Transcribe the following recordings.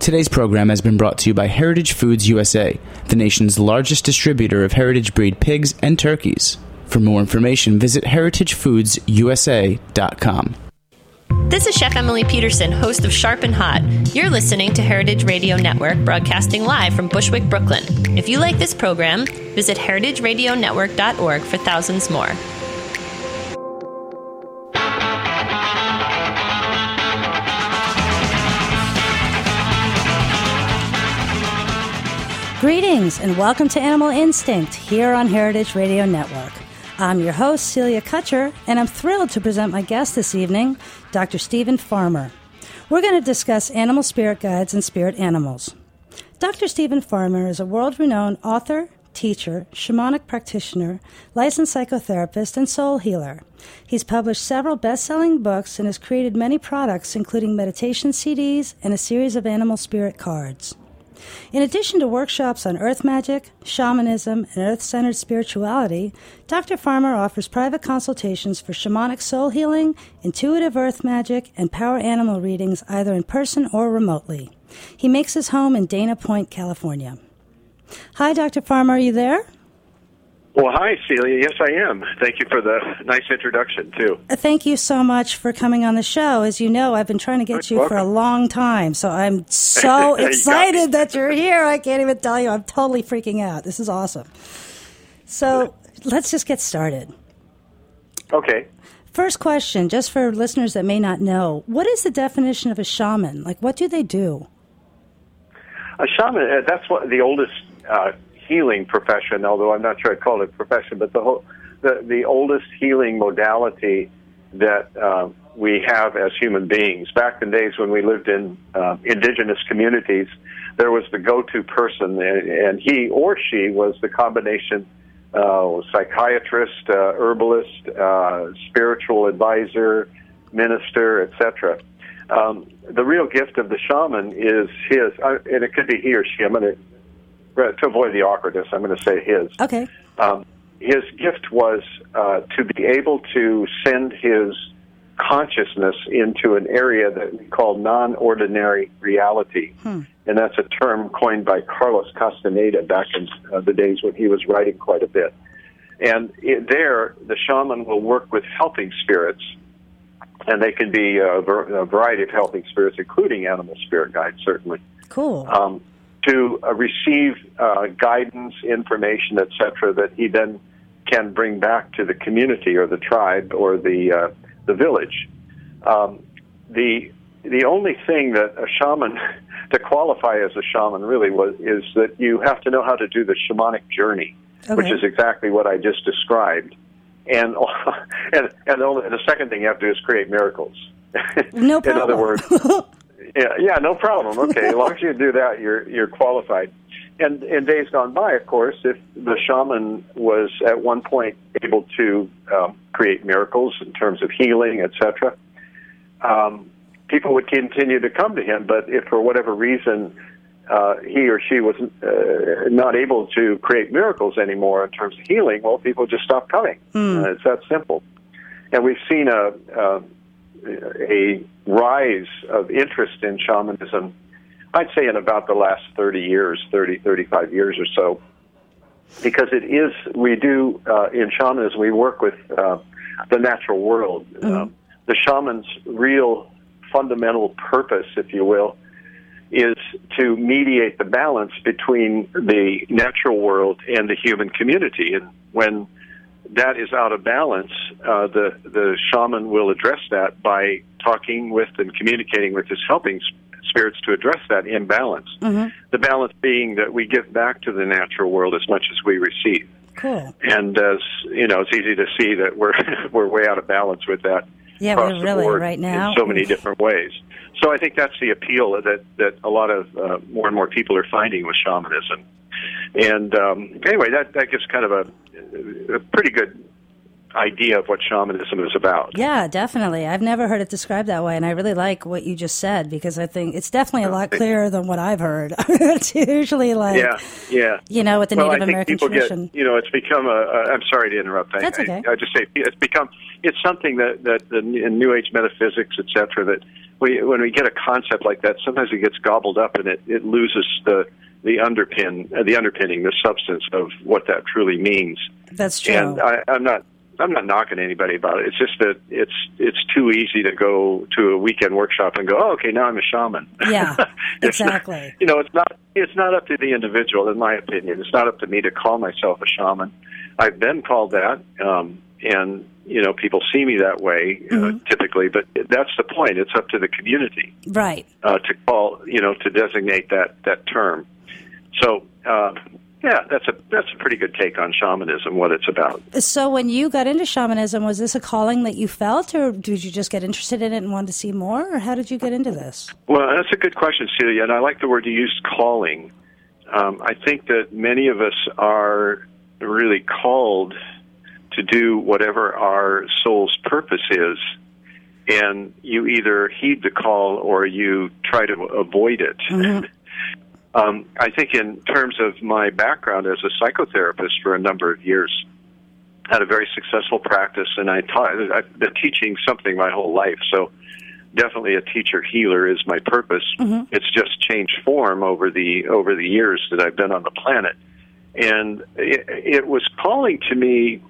Today's program has been brought to you by Heritage Foods USA, the nation's largest distributor of heritage breed pigs and turkeys. For more information, visit heritagefoodsusa.com. This is Chef Emily Peterson, host of Sharp and Hot. You're listening to Heritage Radio Network, broadcasting live from Bushwick, Brooklyn. If you like this program, visit heritageradionetwork.org for thousands more. Greetings and welcome to Animal Instinct here on Heritage Radio Network. I'm your host, Celia Kutcher, and I'm thrilled to present my guest this evening, Dr. Stephen Farmer. We're going to discuss animal spirit guides and spirit animals. Dr. Stephen Farmer is a world-renowned author, teacher, shamanic practitioner, licensed psychotherapist, and soul healer. He's published several best-selling books and has created many products, including meditation CDs and a series of animal spirit cards. In addition to workshops on earth magic, shamanism, and earth-centered spirituality, Dr. Farmer offers private consultations for shamanic soul healing, intuitive earth magic, and power animal readings either in person or remotely. He makes his home in Dana Point, California. Hi, Dr. Farmer, are you there? Well, hi, Celia. Yes, I am. Thank you for the nice introduction, too. Thank you so much for coming on the show. As you know, I've been trying to get you for a long time, so I'm so excited that you're here. I can't even tell you. I'm totally freaking out. This is awesome. So let's just get started. Okay. First question, just for listeners that may not know, what is the definition of a shaman? Like, what do they do? A shaman, that's what the oldest healing profession, although I'm not sure I'd call it a profession, but the oldest healing modality that we have as human beings. Back in days when we lived in indigenous communities, there was the go-to person, and he or she was the combination psychiatrist, herbalist, spiritual advisor, minister, etc. The real gift of the shaman is his, and it could be he or she. To avoid the awkwardness, I'm going to say his. Okay. His gift was to be able to send his consciousness into an area that we call non-ordinary reality. And that's a term coined by Carlos Castaneda back in the days when he was writing quite a bit. And there, the shaman will work with helping spirits, and they can be a variety of helping spirits, including animal spirit guides, certainly. Cool. To receive guidance, information, etc., that he then can bring back to the community or the tribe or the village. The only thing that a shaman, to qualify as a shaman, really is that you have to know how to do the shamanic journey, which is exactly what I just described. And the second thing you have to do is create miracles. No problem. In other words. Yeah, no problem. Okay, as long as you do that, you're qualified. And in days gone by, of course, if the shaman was at one point able to create miracles in terms of healing, etc., people would continue to come to him. But if for whatever reason he or she was not able to create miracles anymore in terms of healing, well, people just stopped coming. It's that simple. And we've seen a rise of interest in shamanism, I'd say in about the last 35 years or so, because we do, in shamanism, we work with the natural world. The shaman's real fundamental purpose, if you will, is to mediate the balance between the natural world and the human community. And when that is out of balance, the shaman will address that by talking with and communicating with his helping spirits to address that imbalance. The balance being that we give back to the natural world as much as we receive. Cool. And as you know, it's easy to see that we're way out of balance with that. Yeah, we're really right now in so many different ways. So I think that's the appeal that a lot of more and more people are finding with shamanism. And anyway, that gives kind of a pretty good idea of what shamanism is about. Yeah, definitely. I've never heard it described that way, and I really like what you just said, because I think it's definitely a lot clearer than what I've heard. It's usually like, you know, with the Native American tradition. It's become I'm sorry to interrupt. That's okay. I just say it's something that in New Age metaphysics, etc., that when we get a concept like that, sometimes it gets gobbled up and it loses the underpinning, the substance of what that truly means. That's true. And I'm not knocking anybody about it. It's just that it's too easy to go to a weekend workshop and go, oh, okay, now I'm a shaman. Yeah, exactly. It's not up to the individual, in my opinion. It's not up to me to call myself a shaman. I've been called that, and people see me that way typically. But that's the point. It's up to the community, right? To call, to designate that term. So. Yeah, that's a pretty good take on shamanism, what it's about. So when you got into shamanism, was this a calling that you felt, or did you just get interested in it and wanted to see more, or how did you get into this? Well, that's a good question, Celia, and I like the word you used, calling. I think that many of us are really called to do whatever our soul's purpose is, and you either heed the call or you try to avoid it. Mm-hmm. I think in terms of my background as a psychotherapist for a number of years, I had a very successful practice, and I've been teaching something my whole life, so definitely a teacher-healer is my purpose. Mm-hmm. It's just changed form over the years that I've been on the planet. And it was calling to me,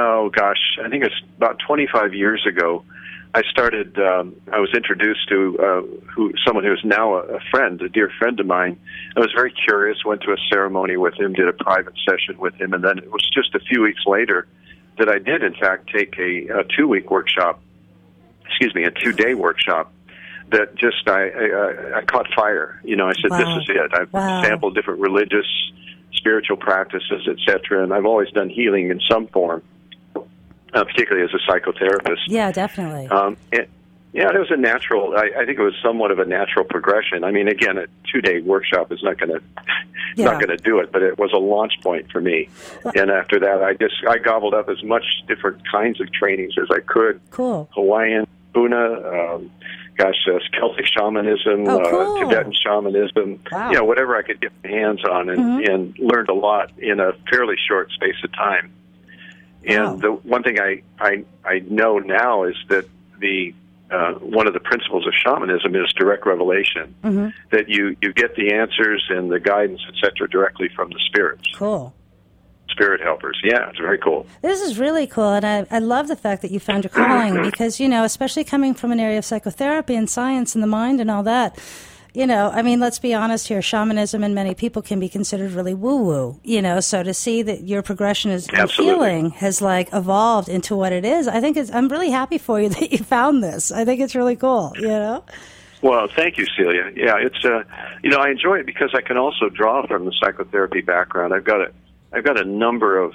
I think it's about 25 years ago. I was introduced to someone who is now a friend, a dear friend of mine. I was very curious, went to a ceremony with him, did a private session with him, and then it was just a few weeks later that I did, in fact, take a 2-week workshop, a 2-day workshop, that just, I caught fire. I said, This is it. I've sampled different religious, spiritual practices, etc., and I've always done healing in some form. Particularly as a psychotherapist. Yeah, definitely. It was a natural. I think it was somewhat of a natural progression. I mean, again, a 2-day workshop is not going to do it, but it was a launch point for me. And after that, I gobbled up as much different kinds of trainings as I could. Cool. Hawaiian, Puna, Celtic shamanism, cool. Tibetan shamanism. Wow. Whatever I could get my hands on, and learned a lot in a fairly short space of time. And the one thing I know now is that one of the principles of shamanism is direct revelation. Mm-hmm. That you get the answers and the guidance, etc., directly from the spirits. Cool. Spirit helpers. Yeah, it's very cool. This is really cool, and I love the fact that you found your calling because, especially coming from an area of psychotherapy and science and the mind and all that, let's be honest here, shamanism and many people can be considered really woo-woo, so to see that your progression is healing has evolved into what it is, I think I'm really happy for you that you found this. I think it's really cool, Well, thank you, Celia. Yeah, it's, I enjoy it because I can also draw from the psychotherapy background. I've got a number of,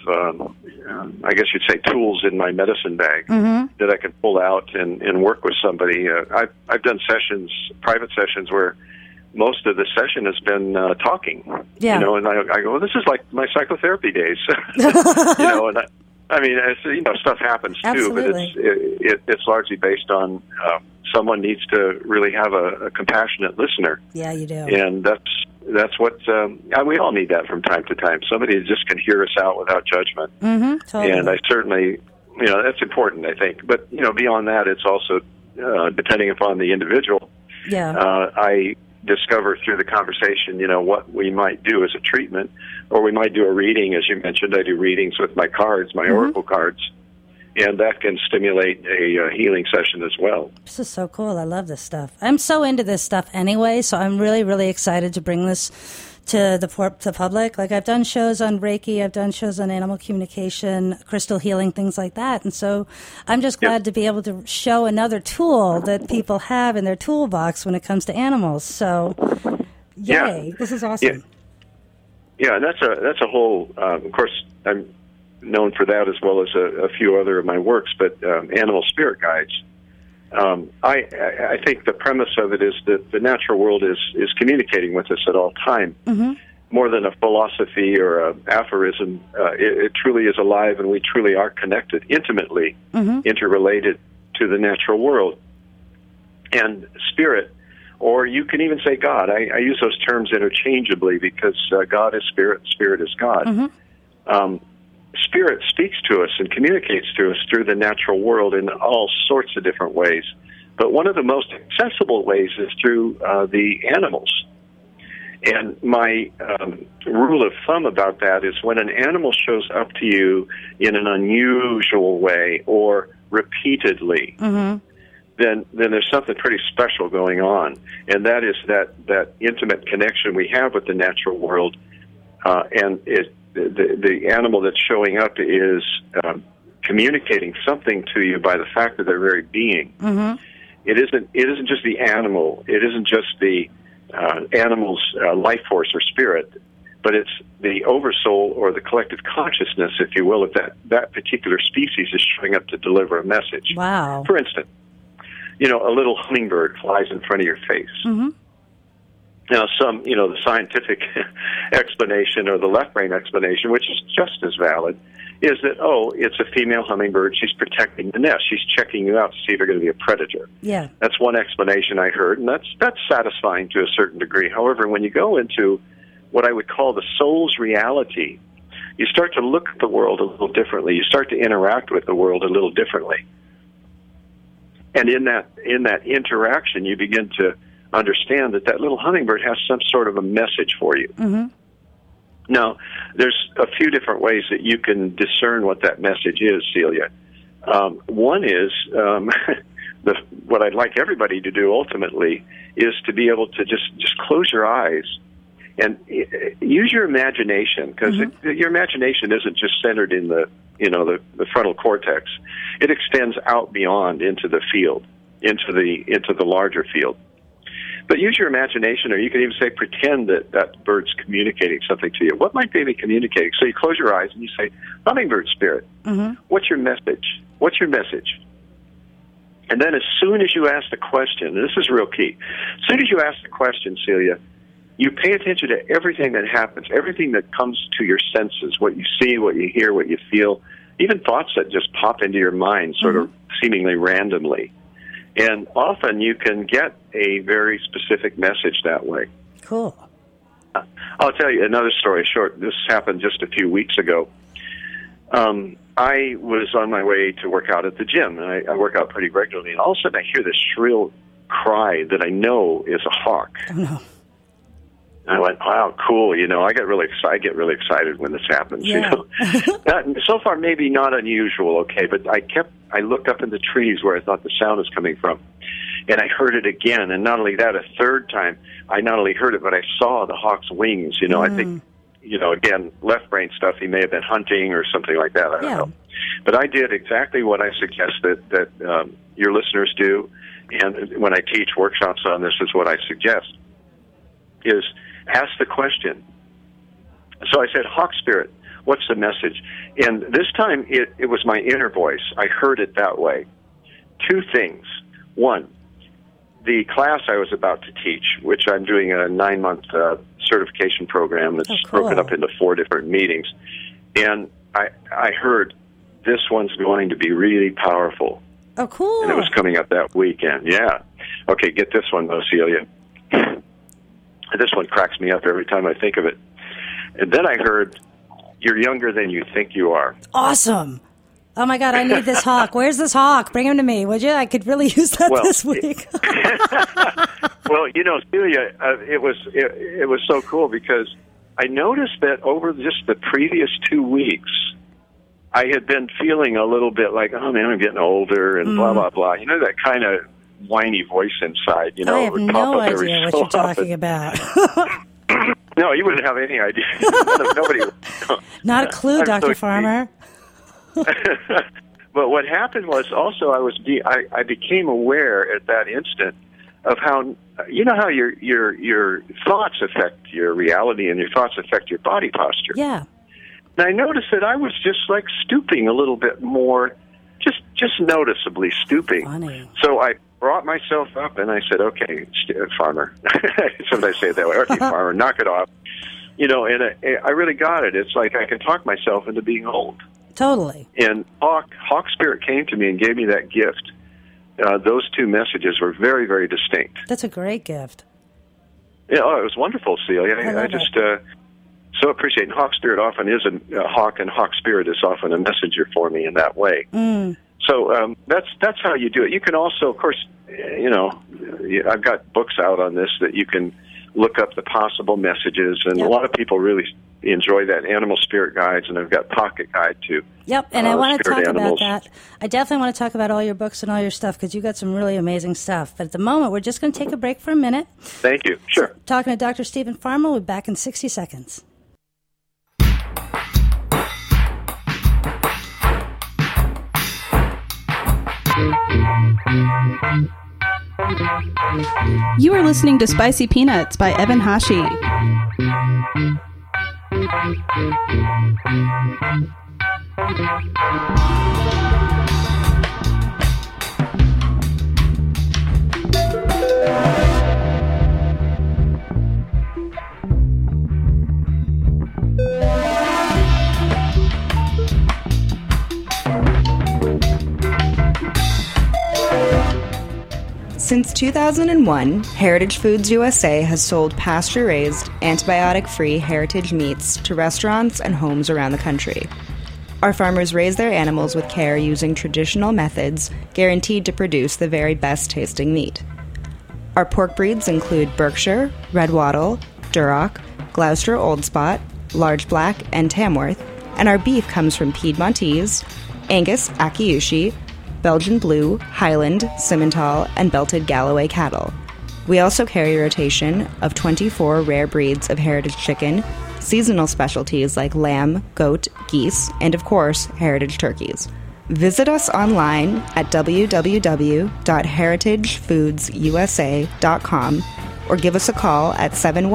I guess you'd say, tools in my medicine bag that I can pull out and work with somebody. I've done private sessions where most of the session has been talking. Yeah. And I go, well, this is like my psychotherapy days. And stuff happens too, Absolutely. But it's largely based on someone needs to really have a compassionate listener. Yeah, you do. And that's what we all need that from time to time. Somebody just can hear us out without judgment. Mm-hmm, totally. And I certainly, that's important, I think. But beyond that, it's also depending upon the individual. Yeah. I discover through the conversation, what we might do as a treatment, or we might do a reading. As you mentioned, I do readings with my cards, my oracle cards. And that can stimulate a healing session as well. This is so cool. I love this stuff. I'm so into this stuff anyway, so I'm really, really excited to bring this to the public. I've done shows on Reiki, I've done shows on animal communication, crystal healing, things like that. And so I'm just glad to be able to show another tool that people have in their toolbox when it comes to animals. So, yay. This is awesome. Yeah, and that's a whole, of course, I'm known for that as well as a few other of my works, but animal spirit guides. I think the premise of it is that the natural world is communicating with us at all time. Mm-hmm. more than a philosophy or an aphorism. It truly is alive, and we truly are connected, intimately interrelated to the natural world. And spirit, or you can even say God. I use those terms interchangeably because God is spirit, spirit is God. Spirit speaks to us and communicates to us through the natural world in all sorts of different ways. But one of the most accessible ways is through the animals. And my rule of thumb about that is when an animal shows up to you in an unusual way or repeatedly, then there's something pretty special going on. And that is that intimate connection we have with the natural world. And the animal that's showing up is communicating something to you by the fact of their very being. It isn't just the animal. It isn't just the animal's life force or spirit, but it's the oversoul or the collective consciousness, if you will, of that particular species is showing up to deliver a message. Wow. For instance, a little hummingbird flies in front of your face. Now, the scientific explanation or the left brain explanation, which is just as valid, is that, it's a female hummingbird. She's protecting the nest. She's checking you out to see if you're going to be a predator. Yeah. That's one explanation I heard, and that's satisfying to a certain degree. However, when you go into what I would call the soul's reality, you start to look at the world a little differently. You start to interact with the world a little differently. And in that interaction, you begin to understand that little hummingbird has some sort of a message for you. Now, there's a few different ways that you can discern what that message is, Celia. One is, what I'd like everybody to do ultimately is to be able to just close your eyes and use your imagination, because your imagination isn't just centered in the frontal cortex. It extends out beyond into the field, into the larger field. But use your imagination, or you can even say pretend that bird's communicating something to you. What might they be communicating? So you close your eyes and you say, hummingbird spirit, what's your message? What's your message? And then as soon as you ask the question, and this is real key, as soon as you ask the question, Celia, you pay attention to everything that happens, everything that comes to your senses, what you see, what you hear, what you feel, even thoughts that just pop into your mind sort of seemingly randomly. And often you can get a very specific message that way. Cool. I'll tell you another story short. This happened just a few weeks ago. I was on my way to work out at the gym, and I work out pretty regularly, and all of a sudden I hear this shrill cry that I know is a hawk. Oh, no. I went, wow, cool. I get really excited when this happens. Yeah. So far, maybe not unusual, okay, but I looked up in the trees where I thought the sound was coming from, and I heard it again. And not only that, a third time, I not only heard it, but I saw the hawk's wings. I think, again, left brain stuff. He may have been hunting or something like that. I don't know. But I did exactly what I suggest that your listeners do, and when I teach workshops on this, is what I suggest is ask the question. So I said, hawk spirit, what's the message? And this time it was my inner voice. I heard it that way. Two things. One, the class I was about to teach, which I'm doing a 9-month certification program that's broken up into 4 different meetings. And I heard this one's going to be really powerful. Oh, cool. And it was coming up that weekend. Yeah. Okay, get this one, though, Celia. This one cracks me up every time I think of it. And then I heard, you're younger than you think you are. Awesome. Oh, my God, I need this hawk. Where's this hawk? Bring him to me, would you? I could really use that this week. Well, Celia, it was so cool because I noticed that over just the previous 2 weeks, I had been feeling a little bit like, oh, man, I'm getting older and blah, blah, blah. That kind of whiny voice inside, I have no idea what you're talking about. No, you wouldn't have any idea. Nobody. Not a clue, Dr. Farmer. But what happened was also I became aware at that instant of how how your thoughts affect your reality and your thoughts affect your body posture. Yeah. And I noticed that I was just like stooping a little bit more, just noticeably stooping. Funny. So I brought myself up and I said, okay, Farmer. Sometimes I say it that way. Okay, Farmer, knock it off. you know, and I really got it. It's like I can talk myself into being old. Totally. And Hawk Spirit came to me and gave me that gift. Those two messages were very, very distinct. That's a great gift. Yeah, it was wonderful, Celia. I just so appreciate it. Hawk Spirit often is a hawk, and Hawk Spirit is often a messenger for me in that way. So that's how you do it. You can also, of course, you know, I've got books out on this that you can look up the possible messages, and a lot of people really enjoy that. Animal Spirit Guides, and I've got pocket guide too. Yep, and I want to talk animals. about that. I definitely want to talk about all your books and all your stuff, because you got some really amazing stuff. But at the moment, we're just going to take a break for a minute. Thank you. Sure. So, talking to Dr. Stephen Farmer. We'll be back in 60 seconds. You are listening to Spicy Peanuts by Evan Hashi. Since 2001, Heritage Foods USA has sold pasture-raised, antibiotic-free heritage meats to restaurants and homes around the country. Our farmers raise their animals with care using traditional methods, guaranteed to produce the very best-tasting meat. Our pork breeds include Berkshire, Red Wattle, Duroc, Gloucester Old Spot, Large Black, and Tamworth, and our beef comes from Piedmontese, Angus Akiyushi, Belgian Blue, Highland, Simmental, and Belted Galloway cattle. We also carry a rotation of 24 rare breeds of heritage chicken, seasonal specialties like lamb, goat, geese, and of course, heritage turkeys. Visit us online at www.heritagefoodsusa.com or give us a call at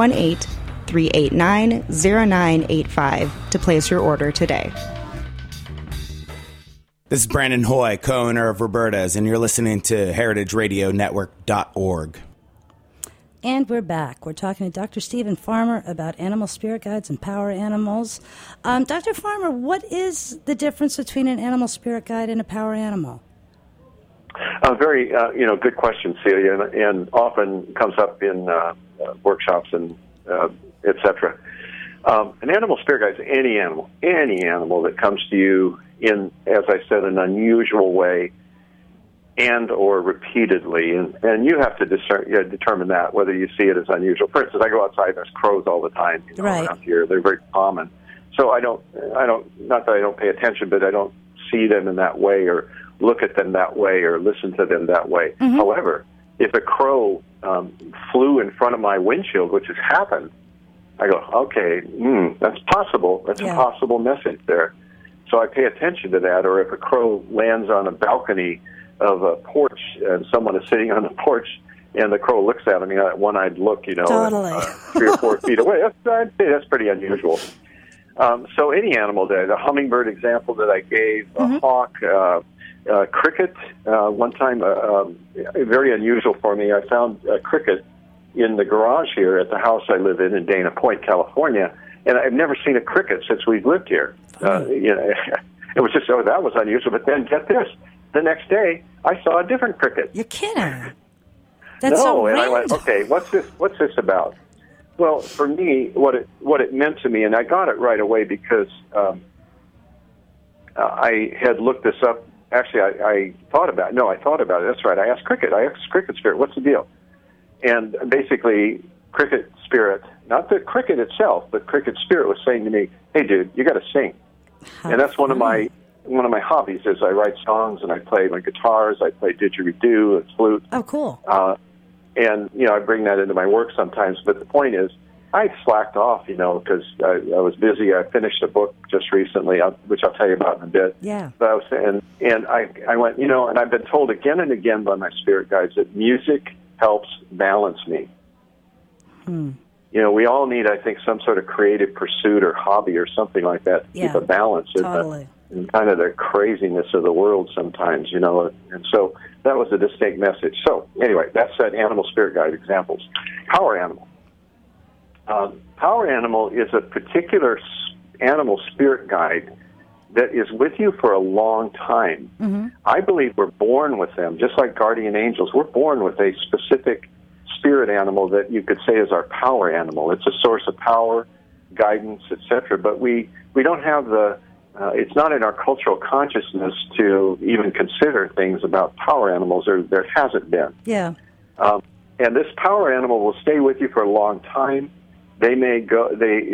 718-389-0985 to place your order today. This is Brandon Hoy, co-owner of Roberta's, and you're listening to heritageradionetwork.org. And we're back. We're talking to Dr. Stephen Farmer about animal spirit guides and power animals. Dr. Farmer, what is the difference between an animal spirit guide and a power animal? Very, good question, Celia, and often comes up in workshops and et cetera. An animal spirit guide is any animal that comes to you in, as I said, an unusual way and or repeatedly, and you have to determine that, whether you see it as unusual. For instance, I go outside and there's crows all the time around here. They're very common. So I don't, not that I don't pay attention, but I don't see them in that way or look at them that way or listen to them that way. Mm-hmm. However, if a crow flew in front of my windshield, which has happened, I go, okay, that's possible. That's a possible message there. So I pay attention to that. Or if a crow lands on a balcony of a porch and someone is sitting on the porch and the crow looks at me, that one-eyed look, totally. 3 or 4 feet away, I'd say that's pretty unusual. So any animal there, the hummingbird example that I gave, a hawk, cricket, one time, very unusual for me. I found a cricket in the garage here at the house I live in Dana Point, California, and I've never seen a cricket since we've lived here. It was just, that was unusual. But then, get this, the next day, I saw a different cricket. You're kidding. That's no, so and random. I went, okay, what's this about? Well, for me, what it meant to me, and I got it right away because I had looked this up. Actually, I thought about it. No, I thought about it. That's right. I asked Cricket Spirit, what's the deal? And basically, Cricket Spirit, not the cricket itself, but Cricket Spirit was saying to me, "Hey, dude, you got to sing." And that's one of my hobbies. Is I write songs and I play my guitars. I play didgeridoo and flute. Oh, cool. And I bring that into my work sometimes. But the point is, I slacked off, because I was busy. I finished a book just recently, which I'll tell you about in a bit. Yeah. But I was saying, and I went, and I've been told again and again by my spirit guides that music helps balance me. We all need, I think, some sort of creative pursuit or hobby or something like that to keep a balance in kind of the craziness of the world sometimes, And so that was a distinct message. So anyway, that's an animal spirit guide examples. Power animal. Power animal is a particular animal spirit guide that is with you for a long time. Mm-hmm. I believe we're born with them, just like guardian angels. We're born with a specific spirit animal that you could say is our power animal. It's a source of power, guidance, etc. But we don't have it's not in our cultural consciousness to even consider things about power animals, or there hasn't been. Yeah. And this power animal will stay with you for a long time. They may go.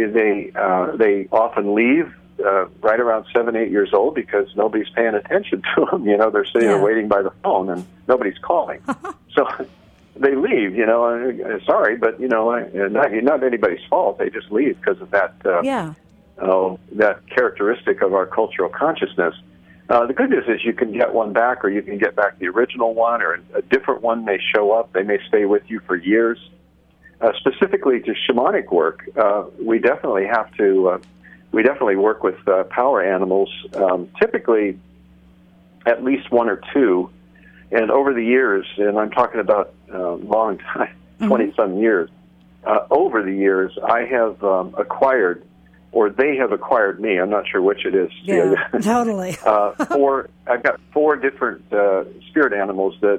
They often leave right around 7, 8 years old because nobody's paying attention to them. They're sitting there waiting by the phone and nobody's calling. So they leave. Sorry, but not anybody's fault. They just leave because of that. That characteristic of our cultural consciousness. The good news is you can get one back, or you can get back the original one, or a different one may show up. They may stay with you for years. Specifically to shamanic work, we definitely work with power animals, typically at least one or two. And over the years, and I'm talking about long time, 20-some years, over the years, I have acquired, or they have acquired me. I'm not sure which it is. Yeah, totally. I've got 4 different spirit animals that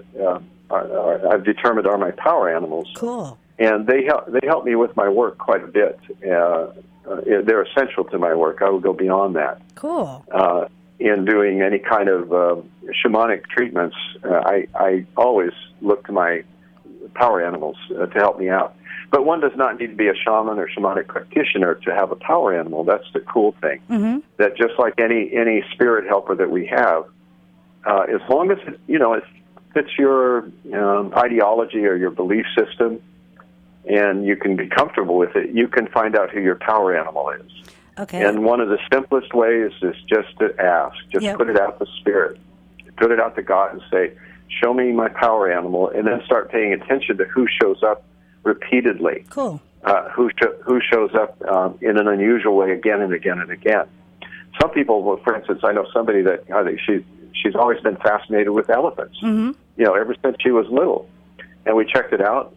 I've determined are my power animals. Cool. And they help me with my work quite a bit. They're essential to my work. I will go beyond that. Cool. In doing any kind of shamanic treatments, I always look to my power animals to help me out. But one does not need to be a shaman or shamanic practitioner to have a power animal. That's the cool thing. Mm-hmm. That just like any spirit helper that we have, as long as it fits your ideology or your belief system, and you can be comfortable with it, you can find out who your power animal is. Okay. And one of the simplest ways is just to ask. Just put it out to Spirit. Put it out to God and say, show me my power animal, and then start paying attention to who shows up repeatedly. Cool. Who shows up in an unusual way again and again and again. Some people, for instance, I know somebody that I think she's always been fascinated with elephants. Mm-hmm. Ever since she was little. And we checked it out.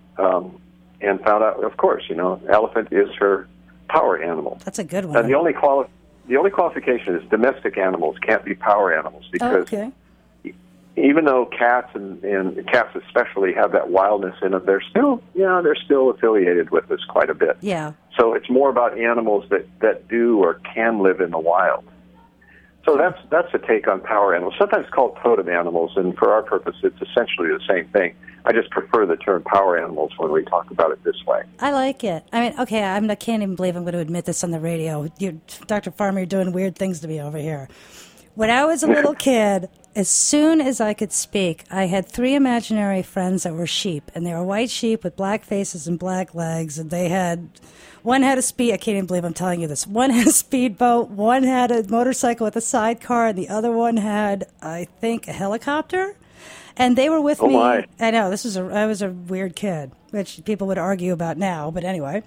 And found out, of course, elephant is her power animal. That's a good one. And the only qualification is domestic animals can't be power animals, because even though cats and cats especially have that wildness in them, they're still affiliated with us quite a bit. Yeah. So it's more about animals that do or can live in the wild. So that's a take on power animals, sometimes called totem animals, and for our purpose, it's essentially the same thing. I just prefer the term power animals when we talk about it this way. I like it. I mean, okay, I can't even believe I'm going to admit this on the radio. Dr. Farmer, you're doing weird things to me over here. When I was a little kid, as soon as I could speak, I had 3 imaginary friends that were sheep, and they were white sheep with black faces and black legs, and one had a speed, I can't even believe I'm telling you this, one had a speedboat, one had a motorcycle with a sidecar, and the other one had, I think, a helicopter. And they were with me. My. I know, I was a weird kid, which people would argue about now, but anyway.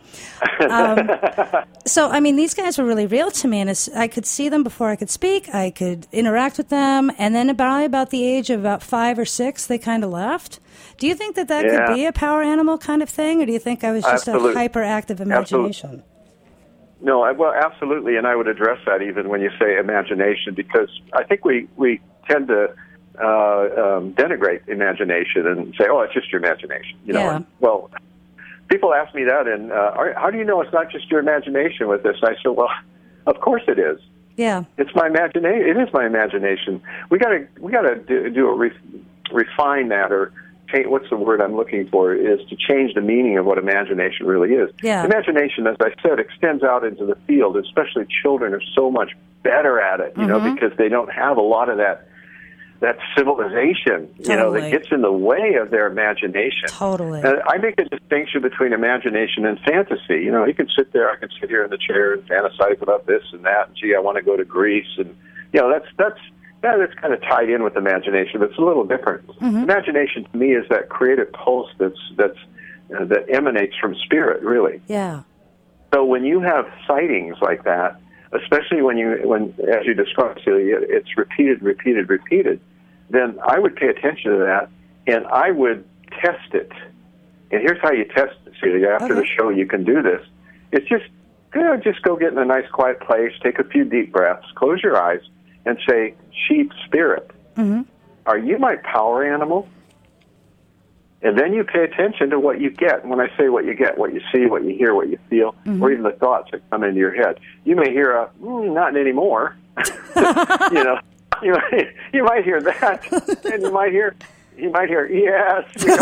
So, I mean, these guys were really real to me, and I could see them before I could speak. I could interact with them, and then about the age of about 5 or 6, they kind of left. Do you think that could be a power animal kind of thing, or do you think I was just a hyperactive imagination? No, well, absolutely, and I would address that even when you say imagination, because I think we tend to denigrate imagination and say, "Oh, it's just your imagination." And, well, people ask me that, and how do you know it's not just your imagination with this? And I said, "Well, of course it is. Yeah, it's my imagination. It is my imagination. We got to refine that, or change. What's the word I'm looking for? Is to change the meaning of what imagination really is. Yeah. Imagination, as I said, extends out into the field. Especially children are so much better at it, because they don't have a lot of that civilization, that gets in the way of their imagination. Totally. And I make a distinction between imagination and fantasy. I can sit here in the chair and fantasize about this and that, and gee, I want to go to Greece, and that's kind of tied in with imagination, but it's a little different. Mm-hmm. Imagination to me is that creative pulse that emanates from spirit, really. Yeah. So when you have sightings like that, especially when as you described, Celia, it's repeated, then I would pay attention to that, and I would test it. And here's how you test it, Celia. After the show, you can do this. It's just go get in a nice quiet place, take a few deep breaths, close your eyes, and say, sheep spirit, are you my power animal? And then you pay attention to what you get. And when I say what you get, what you see, what you hear, what you feel, or even the thoughts that come into your head. You may hear a, not anymore. You know, you might hear that, and you might hear, yes, we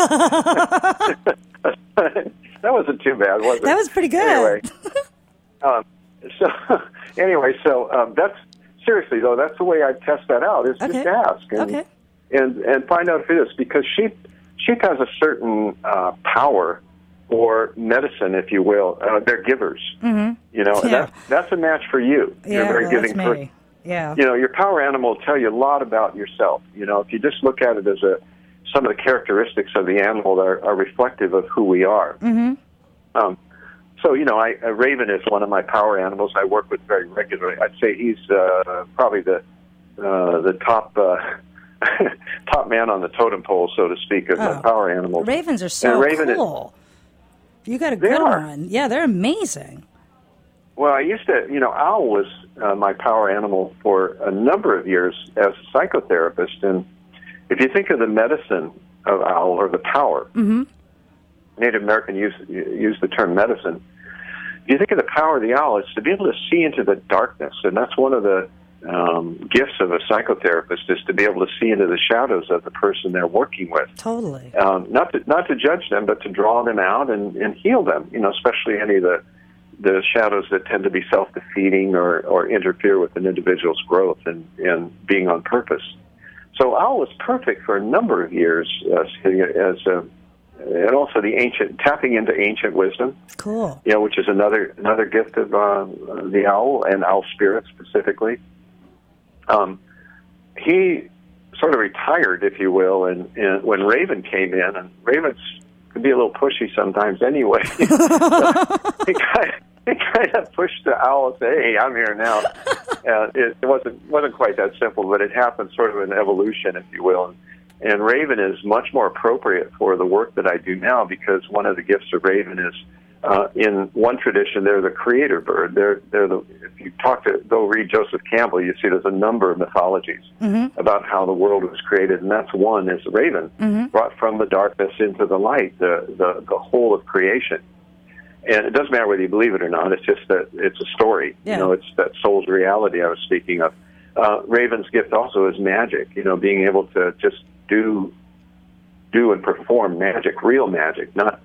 are. That wasn't too bad, was it? That was pretty good. Anyway, so that's, seriously though, that's the way I test that out, is just ask. And find out if it is, because sheep has a certain power or medicine, if you will. They're givers. You know, and that's a match for you. You're a very giving person. Yeah. You know, your power animal will tell you a lot about yourself. You know, if you just look at it as some of the characteristics of the animal that are reflective of who we are. So, you know, Raven is one of my power animals I work with very regularly. I'd say he's probably the top top man on the totem pole, so to speak, of my power animals. Ravens are so cool. You got a good one. Yeah, they're amazing. Well, I used to, you know, Owl was my power animal for a number of years as a psychotherapist. And if you think of the medicine of Owl, or the power, Native American use the term medicine. If you think of the power of the owl, it's to be able to see into the darkness. And that's one of the gifts of a psychotherapist, is to be able to see into the shadows of the person they're working with. Totally. Not to judge them, but to draw them out and heal them, you know, especially any of the shadows that tend to be self-defeating or interfere with an individual's growth and being on purpose. So Owl was perfect for a number of years and also tapping into ancient wisdom. Cool. You know, which is another gift of the owl and owl spirit specifically. He sort of retired, if you will, and when Raven came in, and Ravens can be a little pushy sometimes anyway. He kind of pushed the owl and said, "Hey, I'm here now." It wasn't quite that simple, but it happened sort of an evolution, if you will. And Raven is much more appropriate for the work that I do now, because one of the gifts of Raven is, in one tradition, they're the creator bird. They're if you go read Joseph Campbell, you see there's a number of mythologies about how the world was created, and that's one is Raven, brought from the darkness into the light, the whole of creation. And it doesn't matter whether you believe it or not. It's just that it's a story. Yeah. You know, it's that soul's reality I was speaking of. Raven's gift also is magic. You know, being able to just do and perform magic, real magic, not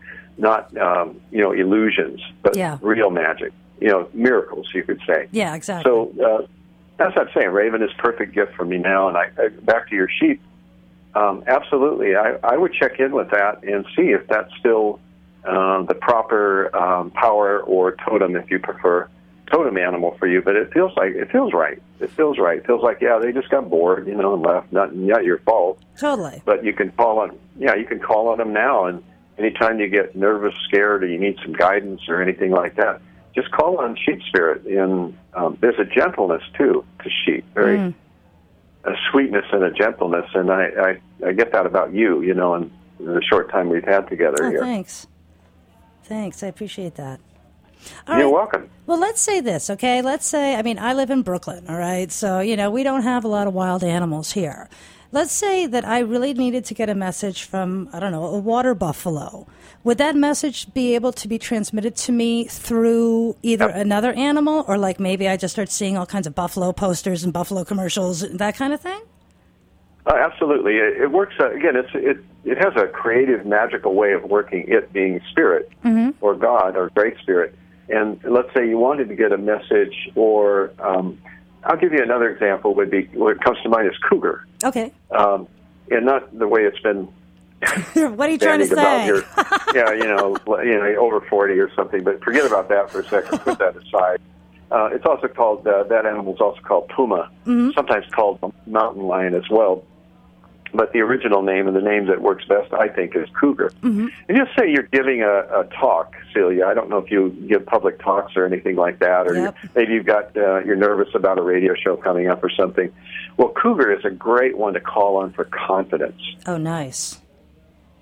you know, illusions, but real magic. You know, miracles, you could say. Yeah, exactly. So that's what I'm saying. Raven is a perfect gift for me now. And back to your sheep. Absolutely, I would check in with that and see if that's still the proper power or totem, if you prefer, totem animal for you. But it feels right. It feels right. It feels like, yeah, they just got bored, you know, and left. Not your fault. Totally. But you can call on them now, and anytime you get nervous, scared, or you need some guidance or anything like that, just call on sheep spirit. And there's a gentleness too to sheep, a sweetness and a gentleness, and I get that about you, you know, in the short time we've had together here. Thanks, I appreciate that. You're welcome. Well, let's say this, okay? Let's say, I mean, I live in Brooklyn, all right? So, you know, we don't have a lot of wild animals here. Let's say that I really needed to get a message from, I don't know, a water buffalo. Would that message be able to be transmitted to me through either another animal, or like maybe I just start seeing all kinds of buffalo posters and buffalo commercials, that kind of thing? Absolutely. It works, again, it has a creative, magical way of working, it being spirit or God or Great Spirit. And let's say you wanted to get a message, or I'll give you another example, would be what comes to mind is cougar. Okay. And not the way it's been what are you trying to say? Yeah, you know, over 40 or something, but forget about that for a second, put that aside. It's also called, that animal is also called puma, sometimes called mountain lion as well. But the original name, and the name that works best, I think, is cougar. And just say you're giving a talk, Celia. I don't know if you give public talks or anything like that, or maybe you're nervous about a radio show coming up or something. Well, cougar is a great one to call on for confidence. Oh, nice.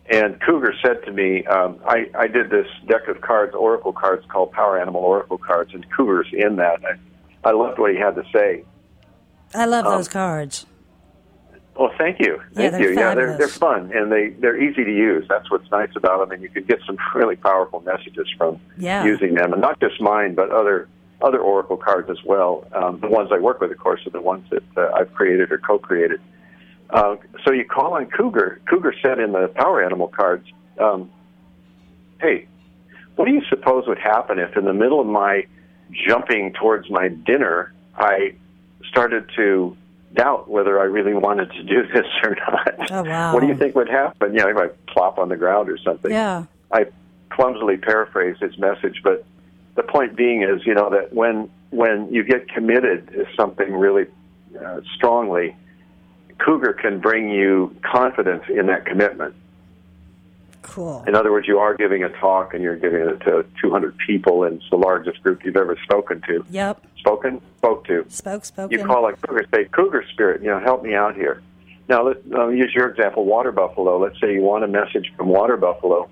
And Cougar said to me, I did this deck of cards, oracle cards, called Power Animal Oracle Cards, and Cougar's in that. I loved what he had to say. I love those cards. Well, thank you. Thank you. Yeah, they're fun, and they're easy to use. That's what's nice about them, and you can get some really powerful messages from using them, and not just mine, but other oracle cards as well. The ones I work with, of course, are the ones that I've created or co-created. So you call on Cougar. Cougar said in the Power Animal cards, hey, what do you suppose would happen if in the middle of my jumping towards my dinner, I started to doubt whether I really wanted to do this or not? Oh, wow. What do you think would happen? You know, I might plop on the ground or something. Yeah. I clumsily paraphrase his message, but the point being is, you know, that when you get committed to something really strongly, Cougar can bring you confidence in that commitment. Cool. In other words, you are giving a talk and you're giving it to 200 people, and it's the largest group you've ever spoken to. Yep. Spoke to. Spoken. You call it Cougar, say, Cougar Spirit, you know, help me out here. Now, let's use your example, water buffalo. Let's say you want a message from water buffalo.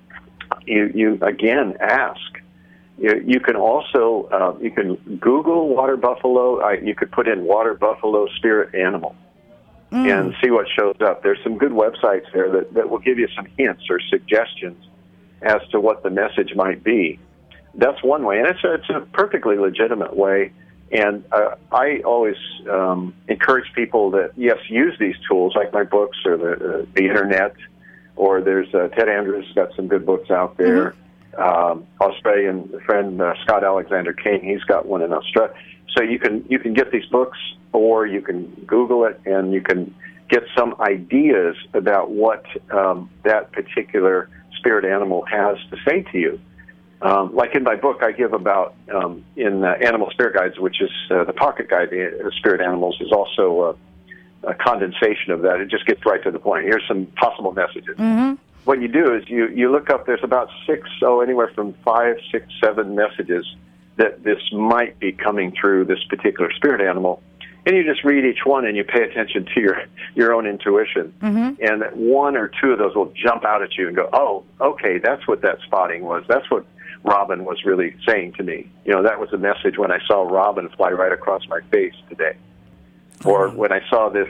You again, ask. You can also, you can Google water buffalo. You could put in water buffalo spirit animal. And see what shows up. There's some good websites there that will give you some hints or suggestions as to what the message might be. That's one way, and it's a perfectly legitimate way. And I always encourage people that, yes, use these tools, like my books or the Internet, or there's Ted Andrews has got some good books out there. Australian friend Scott Alexander King, he's got one in Australia. So you can get these books, or you can Google it, and you can get some ideas about what that particular spirit animal has to say to you. Like in my book, I give about, in Animal Spirit Guides, which is the pocket guide to spirit animals, is also a condensation of that. It just gets right to the point. Here's some possible messages. What you do is you look up, there's about anywhere from 5, 6, 7 messages that this might be coming through this particular spirit animal. And you just read each one and you pay attention to your own intuition. And one or two of those will jump out at you and go, oh, okay, that's what that spotting was. That's what Robin was really saying to me. You know, that was a message when I saw Robin fly right across my face today. Or when I saw this,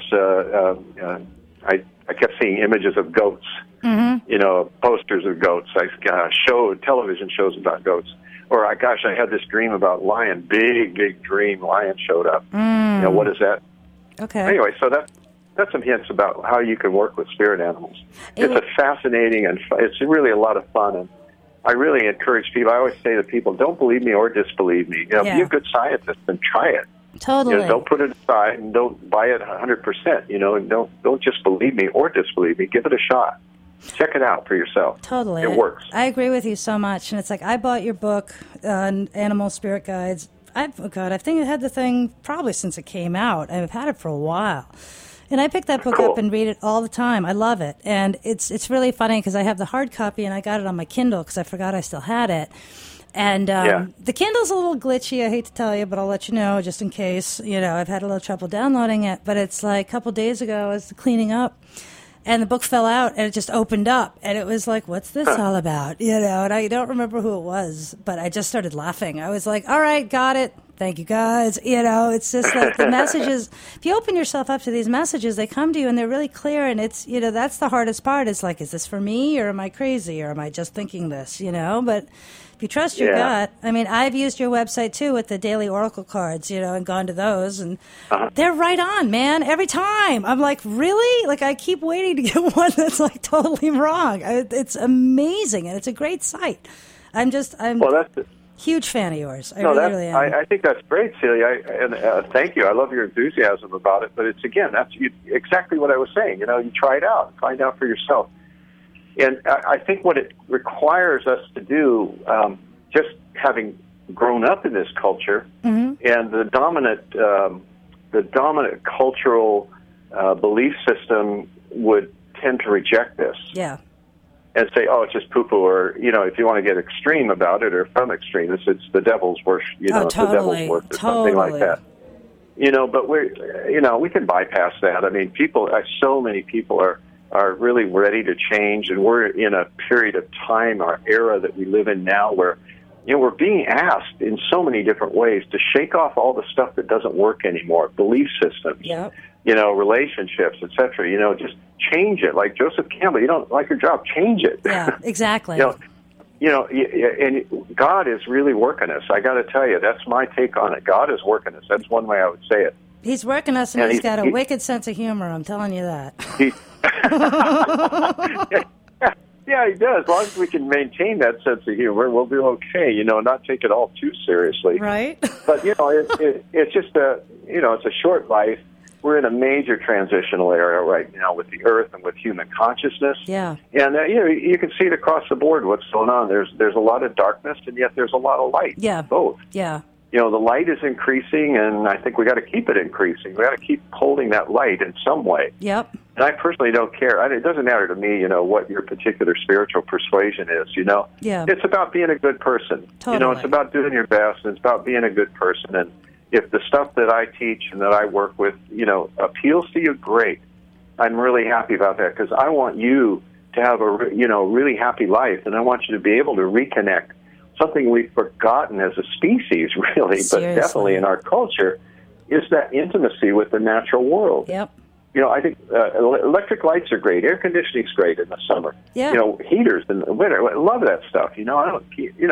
I kept seeing images of goats, you know, posters of goats. I showed television shows about goats. Or, I had this dream about lion, big dream, lion showed up. You know, what is that? Okay. Anyway, so that's some hints about how you can work with spirit animals. It's a fascinating, and it's really a lot of fun. And I really encourage people, I always say to people, don't believe me or disbelieve me. You know, be a good scientist and try it. Totally. You know, don't put it aside and don't buy it 100%, you know, and don't just believe me or disbelieve me. Give it a shot. Check it out for yourself. Totally. It works. I agree with you so much. And it's like, I bought your book, Animal Spirit Guides. I think I had the thing probably since it came out. I've had it for a while. And I pick that book up and read it all the time. I love it. And it's really funny because I have the hard copy and I got it on my Kindle because I forgot I still had it. And the Kindle's a little glitchy, I hate to tell you, but I'll let you know just in case. You know, I've had a little trouble downloading it. But it's like a couple days ago, I was cleaning up. And the book fell out, and it just opened up, and it was like, what's this all about? You know, and I don't remember who it was, but I just started laughing. I was like, all right, got it. Thank you, guys. You know, it's just like the messages. If you open yourself up to these messages, they come to you, and they're really clear, and it's, you know, that's the hardest part. It's like, is this for me, or am I crazy, or am I just thinking this, you know? But if you trust your gut, I mean, I've used your website, too, with the daily oracle cards, you know, and gone to those, and they're right on, man, every time. I'm like, really? Like, I keep waiting to get one that's, like, totally wrong. It's amazing, and it's a great site. I'm huge fan of yours. I really am. I think that's great, Celia, and thank you. I love your enthusiasm about it, but it's, again, that's exactly what I was saying. You know, you try it out. Find out for yourself. And I think what it requires us to do, just having grown up in this culture, and the dominant cultural belief system would tend to reject this. Yeah. And say, oh, it's just poo-poo, or, you know, if you want to get extreme about it, or from extreme, it's the devil's worship, you know, it's the devil's work, or something like that. You know, but we can bypass that. I mean, so many people are are really ready to change, and we're in a period of time, our era that we live in now, where we're being asked in so many different ways to shake off all the stuff that doesn't work anymore, belief systems, relationships, etc. Just change it. Like Joseph Campbell, you don't like your job, change it. Yeah, exactly. And God is really working us. I got to tell you, that's my take on it. God is working us. That's one way I would say it. He's working us, and he's got a wicked sense of humor. I'm telling you that. Yeah, he does. As long as we can maintain that sense of humor, we'll do okay. Not take it all too seriously. Right. But it's just it's a short life. We're in a major transitional era right now with the Earth and with human consciousness. Yeah. And you can see it across the board what's going on. There's a lot of darkness, and yet there's a lot of light. Yeah. Both. Yeah. The light is increasing, and I think we got to keep it increasing. We got to keep holding that light in some way. Yep. And I personally don't care. It doesn't matter to me, what your particular spiritual persuasion is. Yeah. It's about being a good person. Totally. It's about doing your best, and it's about being a good person. And if the stuff that I teach and that I work with, appeals to you, great. I'm really happy about that, because I want you to have a really happy life, and I want you to be able to reconnect. Something we've forgotten as a species, really, Seriously. but definitely in our culture, is that intimacy with the natural world. Yep. I think electric lights are great. Air conditioning's great in the summer. Yeah. Heaters in the winter. I love that stuff. I don't.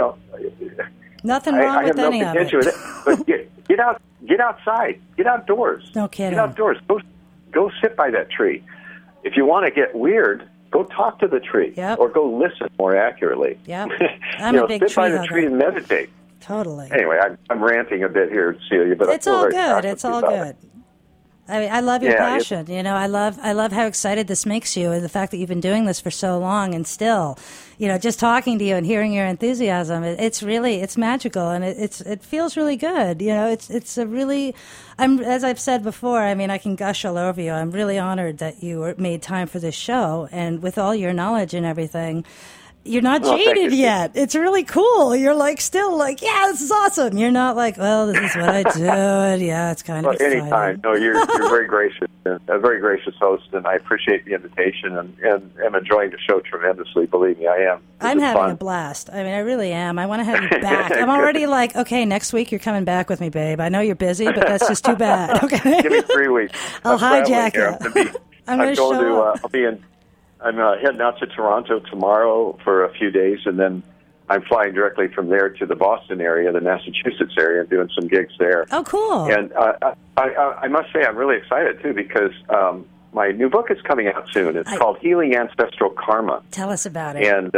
Nothing wrong with any of it. With it. But get outside. Get outdoors. No kidding. Get outdoors. Go sit by that tree. If you want to get weird, go talk to the tree. Yep. Or go listen more accurately. Yeah. I'm a big sit tree by the hugger. tree and meditate. Totally. Anyway, I'm ranting a bit here, Celia, but It's I feel all very good. passionate It's all about good. it. I love your Yeah, passion. I love how excited this makes you, and the fact that you've been doing this for so long, and still, just talking to you and hearing your enthusiasm, it's magical, and it feels really good. It's a really, as I've said before, I can gush all over you. I'm really honored that you made time for this show, and with all your knowledge and everything. You're not jaded yet. It's really cool. You're still yeah, this is awesome. You're not well, this is what I do. And yeah, it's kind of exciting. Anytime. No, you're very gracious, a very gracious host, and I appreciate the invitation and am enjoying the show tremendously. Believe me, I am. I'm having fun. a blast. I really am. I want to have you back. I'm already okay, next week you're coming back with me, babe. I know you're busy, but that's just too bad. Okay. Give me 3 weeks. I'll hijack you. I'm going to show up. I'll be in. I'm heading out to Toronto tomorrow for a few days, and then I'm flying directly from there to the Boston area, the Massachusetts area, and doing some gigs there. Oh, cool. And I must say I'm really excited, too, because my new book is coming out soon. It's called Healing Ancestral Karma. Tell us about it. And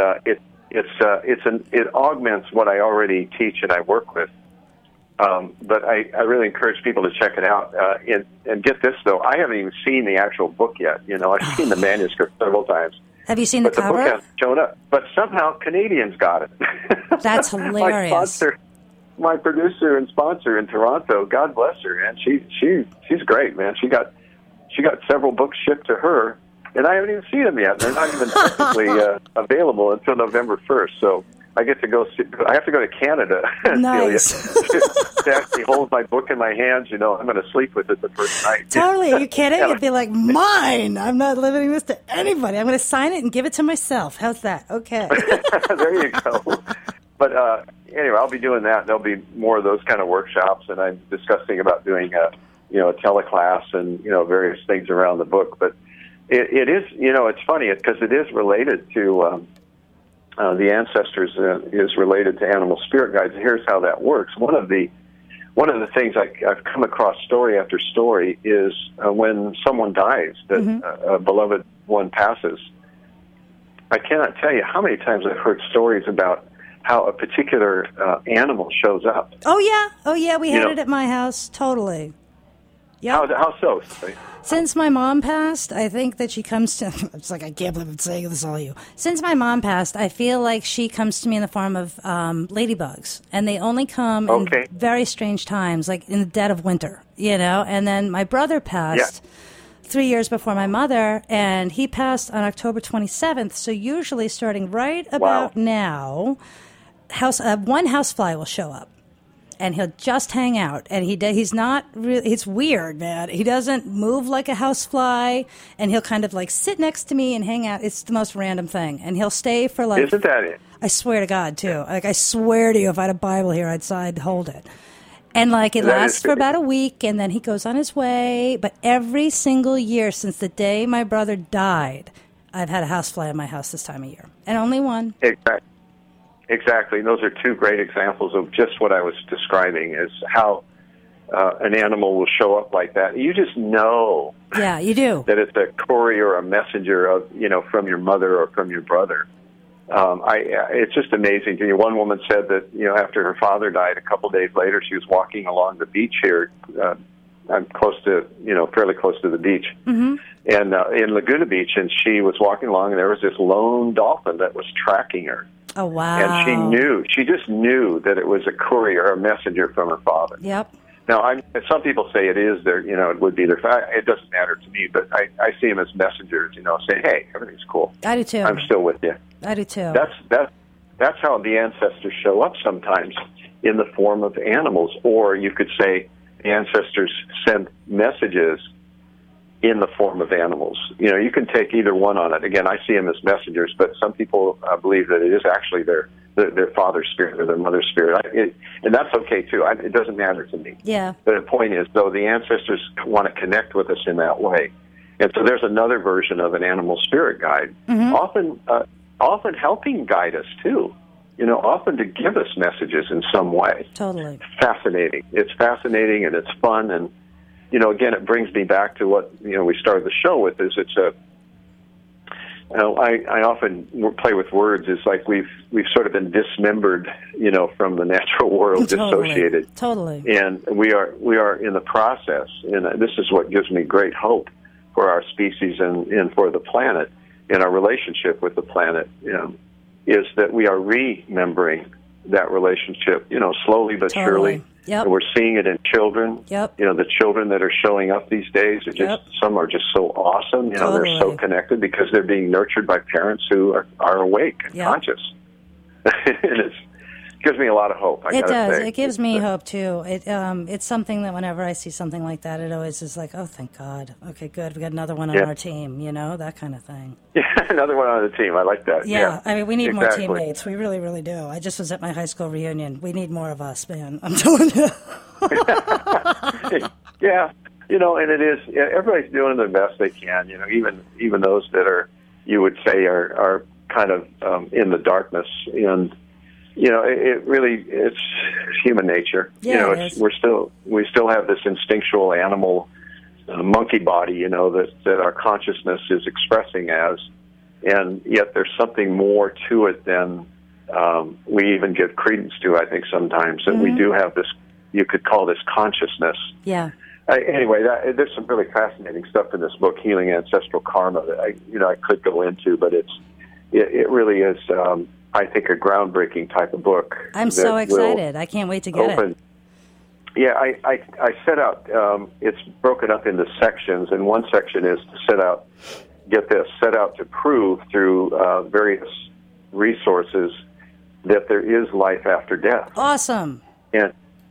it augments what I already teach and I work with. But I really encourage people to check it out. And get this, though, I haven't even seen the actual book yet. I've seen the manuscript several times. Have you seen the cover? But the book hasn't shown up. But somehow Canadians got it. That's hilarious. My producer and sponsor in Toronto, God bless her, and she's great, man. She got several books shipped to her, and I haven't even seen them yet. They're not even technically available until November 1st. So I get to go. I have to go to Canada. Nice. to actually hold my book in my hands. I'm going to sleep with it the first night. Totally. Are you kidding? It'd be like, mine. I'm not limiting this to anybody. I'm going to sign it and give it to myself. How's that? Okay. There you go. But anyway, I'll be doing that. There'll be more of those kind of workshops, and I'm discussing about doing a teleclass and various things around the book. But it is it's funny because it is related to. The ancestors is related to animal spirit guides. Here's how that works. One of the things I've come across story after story is when someone dies, that a beloved one passes. I cannot tell you how many times I've heard stories about how a particular animal shows up. Oh yeah, we had it at my house. Totally. Yeah. How so? Since my mom passed, I think that she comes to... It's I can't believe I'm saying this all to you. Since my mom passed, I feel like she comes to me in the form of ladybugs. And they only come in very strange times, like in the dead of winter, And then my brother passed 3 years before my mother, and he passed on October 27th. So usually starting right about now, one housefly will show up. and he'll just hang out. And he's not really, it's weird, man. He doesn't move like a housefly, and he'll kind of like sit next to me and hang out. It's the most random thing. And he'll stay for like... Isn't that it? I swear to God, too. Like, I swear to you, if I had a Bible here, I'd hold it. And like, it lasts for about a week, and then he goes on his way. But every single year since the day my brother died, I've had a housefly in my house this time of year. And only one. Exactly. And those are two great examples of just what I was describing, is how an animal will show up like that. You just know. Yeah, you do. That it's a courier or a messenger of, from your mother or from your brother. It's just amazing to me. One woman said that, after her father died, a couple days later, she was walking along the beach here. I'm close to, fairly close to the beach. Mm-hmm. And in Laguna Beach, and she was walking along, and there was this lone dolphin that was tracking her. Oh, wow. And she just knew that it was a courier, a messenger from her father. Yep. Now, some people say it is their, it would be their, it doesn't matter to me, but I see them as messengers, saying, hey, everything's cool. I do too. I'm still with you. I do too. That's how the ancestors show up sometimes, in the form of animals. Or you could say the ancestors send messages in the form of animals. You can take either one on it. Again, I see them as messengers, but some people believe that it is actually their father's spirit or their mother's spirit. And that's okay, too. It doesn't matter to me. Yeah. But the point is, though, the ancestors want to connect with us in that way. And so there's another version of an animal spirit guide, often helping guide us, too. Often to give us messages in some way. Totally. Fascinating. It's fascinating, and it's fun. And, again, it brings me back to what, we started the show with, is I often play with words. It's like we've sort of been dismembered, from the natural world, dissociated. Totally. And we are in the process, and this is what gives me great hope for our species and for the planet, and our relationship with the planet, is that we are remembering that relationship, slowly but surely. Yep. And we're seeing it in children. Yep. The children that are showing up these days are just, some are just so awesome. They're so connected because they're being nurtured by parents who are awake and conscious. And it gives me a lot of hope. It does. It gives me hope too. It's something that whenever I see something like that, it always is like, oh, thank God. Okay, good. We got another one on our team. That kind of thing. Yeah, another one on the team. I like that. Yeah. I mean, we need more teammates. We really, really do. I just was at my high school reunion. We need more of us, man. I'm telling you. Yeah. And it is. Everybody's doing the best they can. Even those that are, you would say, are kind of in the darkness. And it really, it's human nature. Yeah, we still have this instinctual animal monkey body, that our consciousness is expressing as, and yet there's something more to it than we even give credence to, I think, sometimes. And we do have this, you could call this consciousness. Yeah. Anyway, there's some really fascinating stuff in this book, Healing Ancestral Karma, that I could go into, but it really is, I think, a groundbreaking type of book. I'm so excited. I can't wait to get it. Yeah, I set out, it's broken up into sections, and one section is to set out to prove through various resources that there is life after death. Awesome. And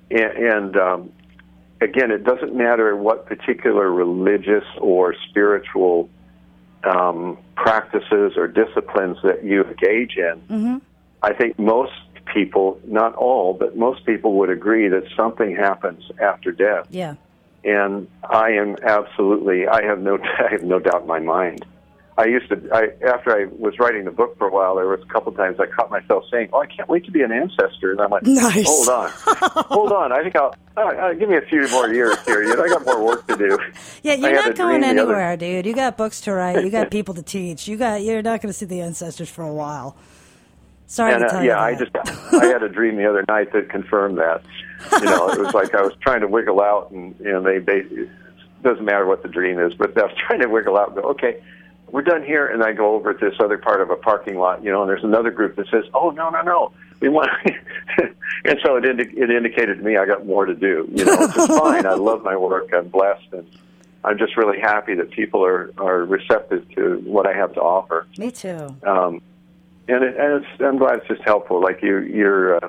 again, it doesn't matter what particular religious or spiritual practices or disciplines that you engage in. Mm-hmm. I think most people, not all, but most people would agree that something happens after death. Yeah. And I have no doubt in my mind. After I was writing the book for a while, there was a couple times I caught myself saying, "Oh, I can't wait to be an ancestor." And I'm like, nice. Hold on. I think I'll give me a few more years here. I got more work to do. Yeah, you're not going anywhere, dude. You got books to write. You got people to teach. You're not going to see the ancestors for a while. Sorry to tell you that. I had a dream the other night that confirmed that. It was like I was trying to wiggle out, and it doesn't matter what the dream is, but I was trying to wiggle out and go, okay, we're done here, and I go over to this other part of a parking lot, and there's another group that says, oh, no, we want, and so it indicated to me I got more to do, which is fine. I love my work. I'm blessed, and I'm just really happy that people are receptive to what I have to offer. Me too. And I'm glad it's just helpful. Like you're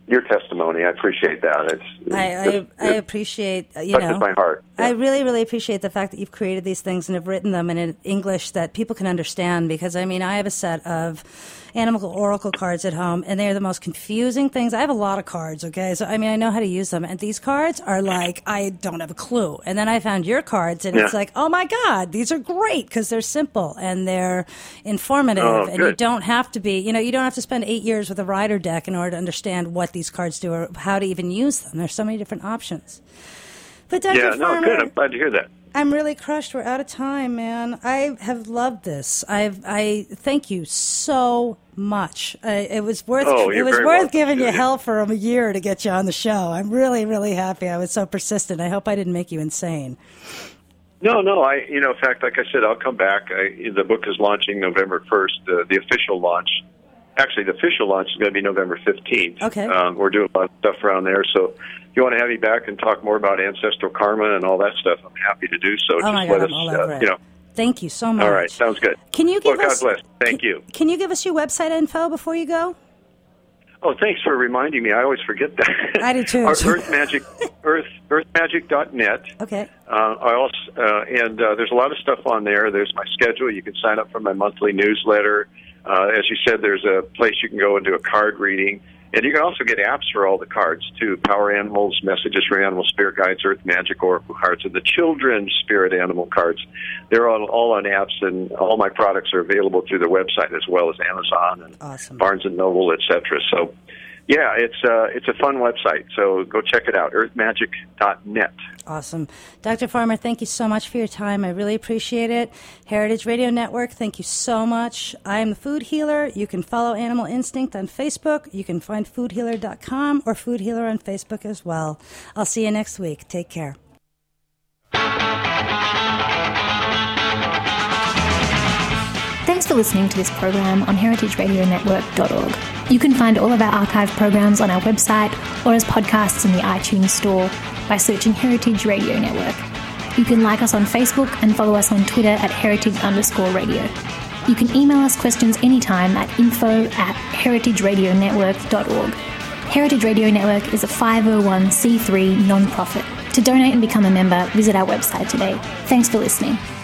your testimony. I appreciate that. I appreciate, touches my heart. Yeah. I really, really appreciate the fact that you've created these things and have written them in an English that people can understand, because, I mean, I have a set of Animal Oracle cards at home, and they're the most confusing things. I have a lot of cards, okay? So, I mean, I know how to use them, and these cards are like, I don't have a clue. And then I found your cards, and it's like, oh, my God, these are great, because they're simple, and they're informative, and you don't have to be, you don't have to spend 8 years with a rider deck in order to understand what these cards do or how to even use them. There's so many different options. But Dr. Farmer, good. I'm glad to hear that. I'm really crushed. We're out of time, man. I have loved this. I thank you so much. It was worth giving you hell for a year to get you on the show. I'm really, really happy. I was so persistent. I hope I didn't make you insane. No. In fact, like I said, I'll come back. The book is launching November 1st. The official launch. Actually, the official launch is going to be November 15th. Okay. We're doing a lot of stuff around there. So if you want to have me back and talk more about ancestral karma and all that stuff, I'm happy to do so. Oh, my God, I'm all over it. Thank you so much. All right, sounds good. Can you give us... God bless. Thank you. Can you give us your website info before you go? Oh, thanks for reminding me. I always forget that. I do too. Earthmagic.net. Okay. There's a lot of stuff on there. There's my schedule. You can sign up for my monthly newsletter. As you said, there's a place you can go and do a card reading. And you can also get apps for all the cards, too. Power Animals, Messages from Animal Spirit Guides, Earth Magic Oracle cards, and the Children's Spirit Animal cards. They're all on apps, and all my products are available through the website as well as Amazon and Barnes & Noble, etc. So, yeah, it's a fun website. So go check it out, earthmagic.net. Awesome. Dr. Farmer, thank you so much for your time. I really appreciate it. Heritage Radio Network, thank you so much. I am the Food Healer. You can follow Animal Instinct on Facebook. You can find foodhealer.com or Food Healer on Facebook as well. I'll see you next week. Take care. Thanks for listening to this program on heritageradionetwork.org. You can find all of our archive programs on our website or as podcasts in the iTunes Store by searching Heritage Radio Network. You can like us on Facebook and follow us on Twitter at heritage_radio. You can email us questions anytime at info@heritageradionetwork.org. Heritage Radio Network is a 501c3 non-profit. To donate and become a member, visit our website today. Thanks for listening.